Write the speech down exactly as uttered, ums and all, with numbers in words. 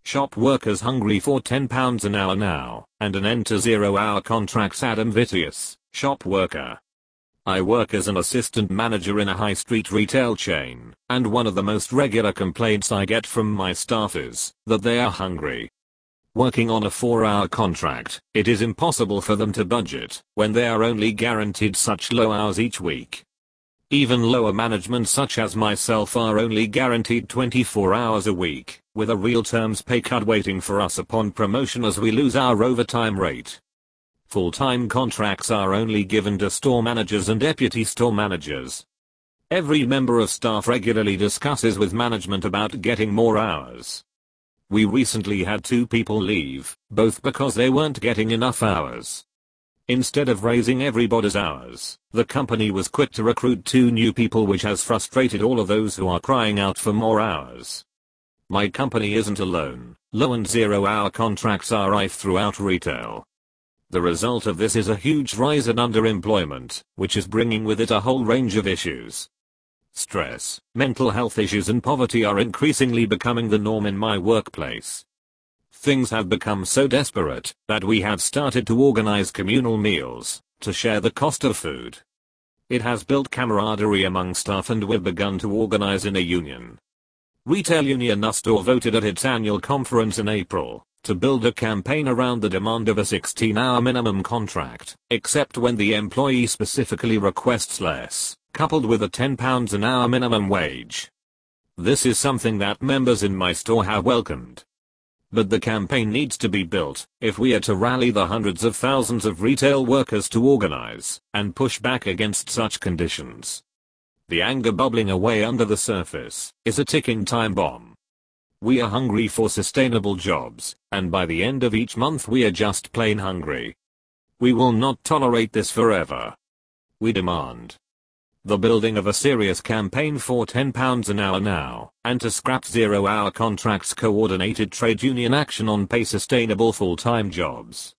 Shop workers hungry for ten pounds an hour now, and an end to zero-hour contracts. Adam Vitius, shop worker. I work as an assistant manager in a high street retail chain, and one of the most regular complaints I get from my staff is that they are hungry. Working on a four-hour contract, it is impossible for them to budget when they are only guaranteed such low hours each week. Even lower management such as myself are only guaranteed twenty-four hours a week, with a real terms pay cut waiting for us upon promotion as we lose our overtime rate. Full-time contracts are only given to store managers and deputy store managers. Every member of staff regularly discusses with management about getting more hours. We recently had two people leave, both because they weren't getting enough hours. Instead of raising everybody's hours, the company was quick to recruit two new people, which has frustrated all of those who are crying out for more hours. My company isn't alone. Low and zero-hour contracts are rife throughout retail. The result of this is a huge rise in underemployment, which is bringing with it a whole range of issues. Stress, mental health issues and poverty are increasingly becoming the norm in my workplace. Things have become so desperate that we have started to organize communal meals to share the cost of food. It has built camaraderie among staff, and we've begun to organize in a union. Retail Union Nustor voted at its annual conference in April to build a campaign around the demand of a sixteen-hour minimum contract, except when the employee specifically requests less, coupled with a ten pounds an hour minimum wage. This is something that members in my store have welcomed. But the campaign needs to be built if we are to rally the hundreds of thousands of retail workers to organize and push back against such conditions. The anger bubbling away under the surface is a ticking time bomb. We are hungry for sustainable jobs, and by the end of each month we are just plain hungry. We will not tolerate this forever. We demand the building of a serious campaign for ten pounds an hour now, and to scrap zero-hour contracts, coordinated trade union action on pay, sustainable full-time jobs.